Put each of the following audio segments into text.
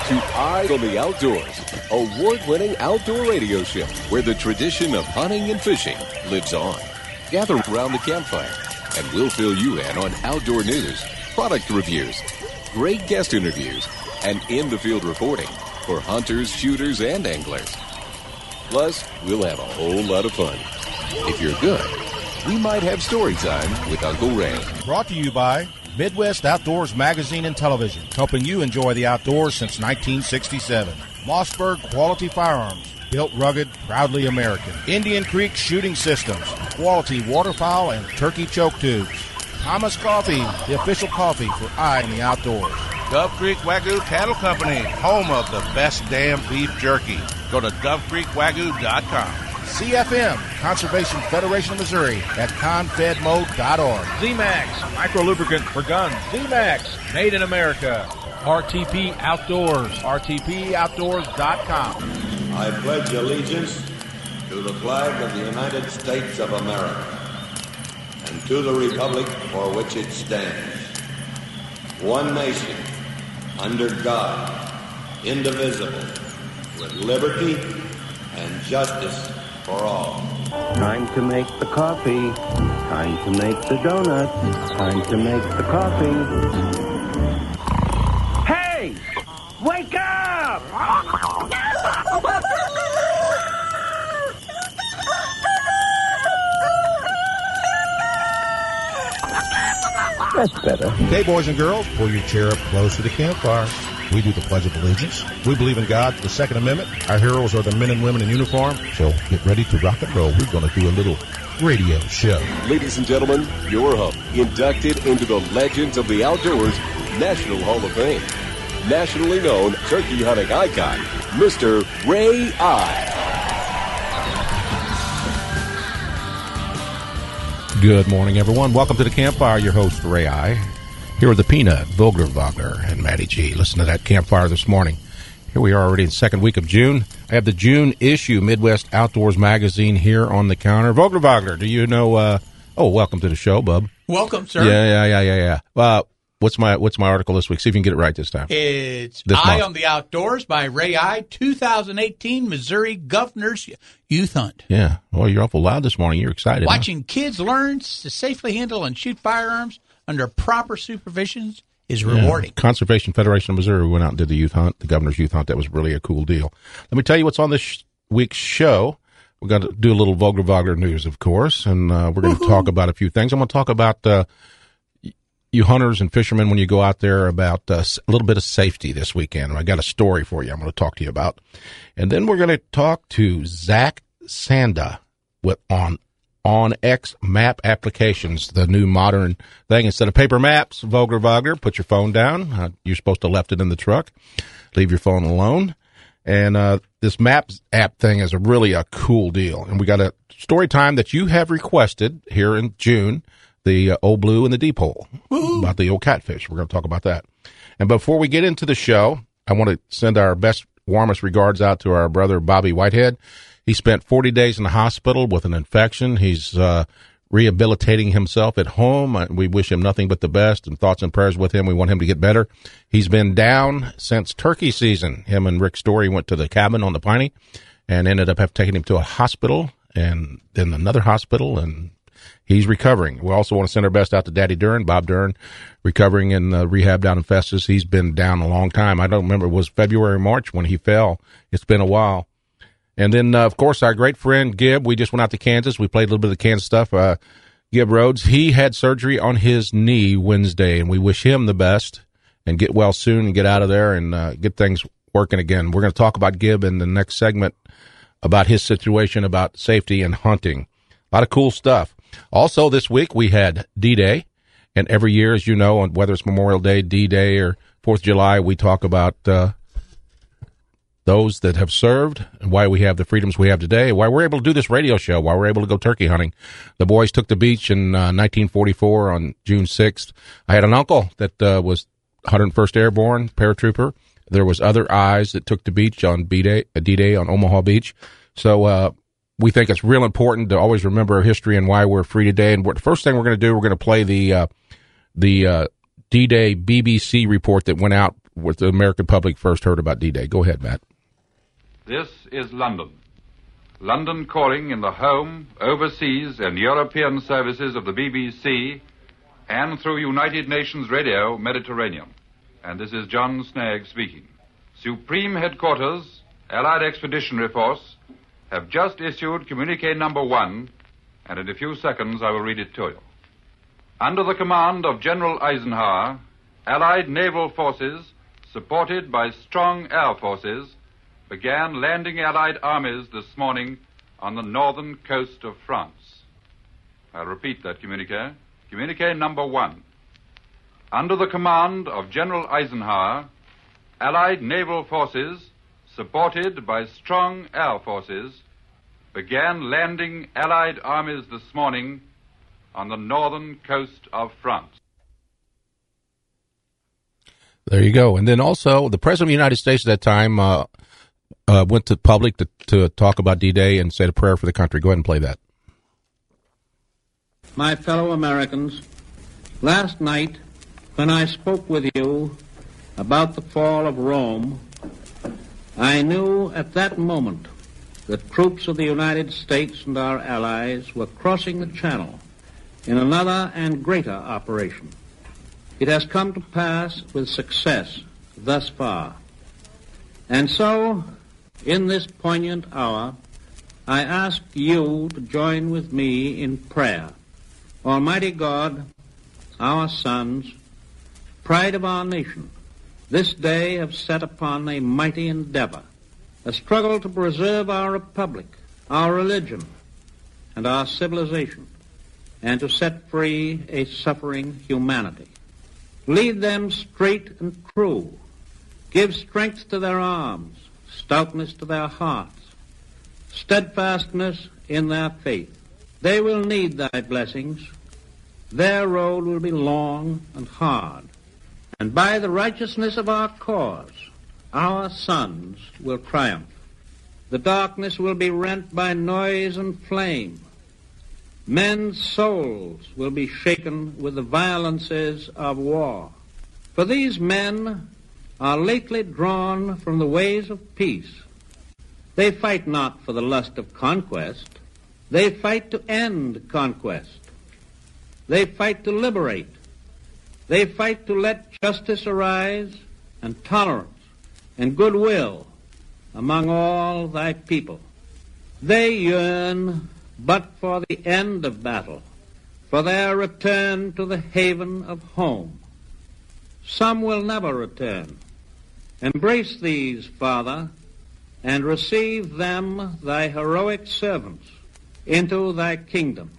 to Eyes on the Outdoors, award-winning outdoor radio show where the tradition of hunting and fishing lives on. Gather around the campfire, and we'll fill you in on outdoor news, product reviews, great guest interviews, and in-the-field reporting for hunters, shooters, and anglers. Plus, we'll have a whole lot of fun. If you're good, we might have story time with Uncle Ray. Brought to you by Midwest Outdoors Magazine and Television, helping you enjoy the outdoors since 1967. Mossberg Quality Firearms, built rugged, proudly American. Indian Creek Shooting Systems, quality waterfowl and turkey choke tubes. Thomas Coffee, the official coffee for eye in the outdoors. Dove Creek Wagyu Cattle Company, home of the best damn beef jerky. Go to DoveCreekWagyu.com. CFM, Conservation Federation of Missouri, at confedmo.org. Z-Max, micro lubricant for guns. Z-Max, made in America. RTP Outdoors, RTPOutdoors.com. I pledge allegiance to the flag of the United States of America and to the republic for which it stands, one nation, under God, indivisible, with liberty and justice for all. Time to make the coffee. Time to make the donuts. Time to make the coffee. Hey! Wake up! That's better. Okay, boys and girls, pull your chair up close to the campfire. We do the Pledge of Allegiance. We believe in God, the Second Amendment. Our heroes are the men and women in uniform. So get ready to rock and roll. We're going to do a little radio show. Ladies and gentlemen, your host, inducted into the Legends of the Outdoors National Hall of Fame, nationally known turkey hunting icon, Mr. Ray Eye. Good morning, everyone. Welcome to the campfire. Your host, Ray Eye. Here are the Peanut, Vogler, and Matty G. Listen to that campfire this morning. Here we are already in the second week of June. I have the June issue Midwest Outdoors Magazine here on the counter. Vogler, do you know? Welcome to the show, bub. Welcome, sir. Yeah. What's my article this week? See if you can get it right this time. It's Eye on the Outdoors by Ray Eye, 2018 Missouri Governor's Youth Hunt. Yeah. Well, you're awful loud this morning. You're excited. Watching kids learn to safely handle and shoot firearms under proper supervision is rewarding. Conservation Federation of Missouri, we went out and did the youth hunt, the Governor's Youth Hunt. That was really a cool deal. Let me tell you what's on this week's show. We're going to do a little Vogler news, of course, and we're going to talk about a few things. I'm going to talk about you hunters and fishermen when you go out there about a little bit of safety this weekend. I got a story for you I'm going to talk to you about. And then we're going to talk to Zach Sanda on X map applications, the new modern thing. Instead of paper maps, Vogler, put your phone down. You're supposed to have left it in the truck. Leave your phone alone. And this Maps app thing is really a cool deal. And we got a story time that you have requested here in June, the Old Blue and the Deep Hole, about the old catfish. We're going to talk about that. And before we get into the show, I want to send our best, warmest regards out to our brother, Bobby Whitehead. He spent 40 days in the hospital with an infection. He's rehabilitating himself at home. We wish him nothing but the best and thoughts and prayers with him. We want him to get better. He's been down since turkey season. Him and Rick Story went to the cabin on the Piney and ended up taking him to a hospital and then another hospital, and he's recovering. We also want to send our best out to Daddy Dern, Bob Dern, recovering in rehab down in Festus. He's been down a long time. I don't remember. It was February or March when he fell. It's been a while. And then, of course, our great friend Gib, we just went out to Kansas. We played a little bit of the Kansas stuff. Gib Rhodes, he had surgery on his knee Wednesday, and we wish him the best and get well soon and get out of there and get things working again. We're going to talk about Gib in the next segment, about his situation, about safety and hunting. A lot of cool stuff. Also, this week we had D-Day, and every year, as you know, whether it's Memorial Day, D-Day, or 4th of July, we talk about those that have served and why we have the freedoms we have today, why we're able to do this radio show, why we're able to go turkey hunting. The boys took the beach in 1944 on June 6th. I had an uncle that was 101st Airborne paratrooper. There was other eyes that took the beach on D-Day on Omaha Beach. So we think it's real important to always remember our history and why we're free today. And the first thing we're going to do, we're going to play the D-Day BBC report that went out where the American public first heard about D-Day. Go ahead, Matt. This is London. London calling in the home, overseas, and European services of the BBC and through United Nations Radio Mediterranean. And this is John Snagg speaking. Supreme Headquarters, Allied Expeditionary Force, have just issued communique number 1, and in a few seconds I will read it to you. Under the command of General Eisenhower, Allied naval forces, supported by strong air forces, began landing Allied armies this morning on the northern coast of France. I'll repeat that communique. Communique number 1. Under the command of General Eisenhower, Allied naval forces, supported by strong air forces, began landing Allied armies this morning on the northern coast of France. There you go. And then also, the President of the United States at that time went to public to talk about D-Day and said a prayer for the country. Go ahead and play that. My fellow Americans, last night when I spoke with you about the fall of Rome, I knew at that moment that troops of the United States and our allies were crossing the Channel in another and greater operation. It has come to pass with success thus far. And so, in this poignant hour, I ask you to join with me in prayer. Almighty God, our sons, pride of our nation, this day have set upon a mighty endeavor, a struggle to preserve our republic, our religion, and our civilization, and to set free a suffering humanity. Lead them straight and true. Give strength to their arms, stoutness to their hearts, steadfastness in their faith. They will need thy blessings. Their road will be long and hard. And by the righteousness of our cause, our sons will triumph. The darkness will be rent by noise and flame. Men's souls will be shaken with the violences of war. For these men are lately drawn from the ways of peace. They fight not for the lust of conquest. They fight to end conquest. They fight to liberate. They fight to let justice arise and tolerance and goodwill among all thy people. They yearn but for the end of battle, for their return to the haven of home. Some will never return. Embrace these, Father, and receive them, thy heroic servants, into thy kingdom.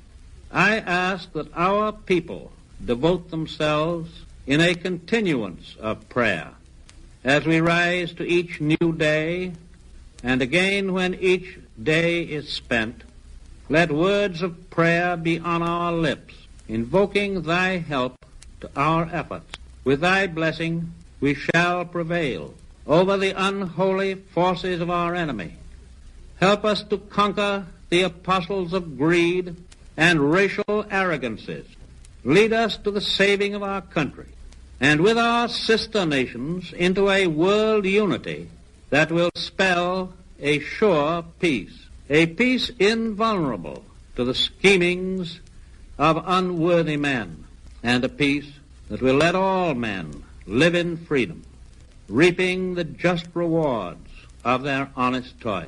I ask that our people devote themselves in a continuance of prayer as we rise to each new day, and again when each day is spent, let words of prayer be on our lips, invoking thy help to our efforts. With thy blessing, we shall prevail over the unholy forces of our enemy. Help us to conquer the apostles of greed and racial arrogances. Lead us to the saving of our country, and with our sister nations into a world unity that will spell a sure peace. A peace invulnerable to the schemings of unworthy men, and a peace that will let all men live in freedom, reaping the just rewards of their honest toil.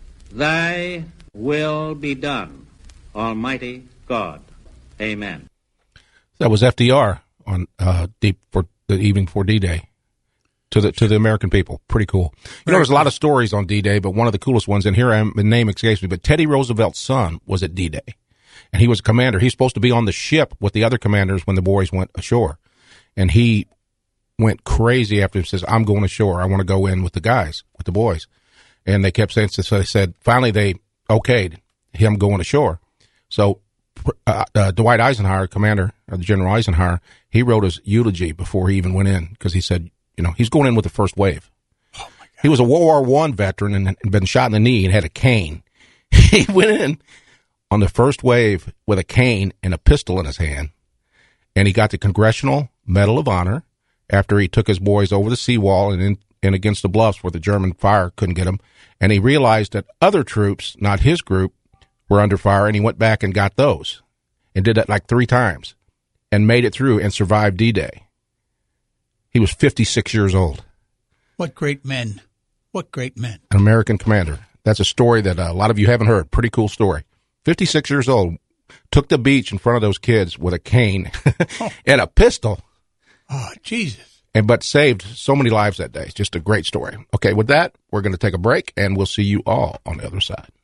Thy will be done, Almighty God. Amen. That was FDR on the evening for D-Day. To the American people. Pretty cool. You know, there's a lot of stories on D-Day, but one of the coolest ones, and here the name escapes me, but Teddy Roosevelt's son was at D-Day. And he was a commander. He's supposed to be on the ship with the other commanders when the boys went ashore. And he went crazy after he says, I'm going ashore. I want to go in with the guys, with the boys. And they kept saying, so they said, finally they okayed him going ashore. So Dwight Eisenhower, commander, General Eisenhower, he wrote his eulogy before he even went in, because he said, you know, he's going in with the first wave. Oh my God. He was a World War I veteran and been shot in the knee and had a cane. He went in on the first wave with a cane and a pistol in his hand, and he got the Congressional Medal of Honor after he took his boys over the seawall and against the bluffs where the German fire couldn't get them. And he realized that other troops, not his group, were under fire, and he went back and got those and did that like 3 times and made it through and survived D-Day. He was 56 years old. What great men. What great men. An American commander. That's a story that a lot of you haven't heard. Pretty cool story. 56 years old. Took the beach in front of those kids with a cane and a pistol. Oh, Jesus. But saved so many lives that day. It's just a great story. Okay, with that, we're going to take a break, and we'll see you all on the other side.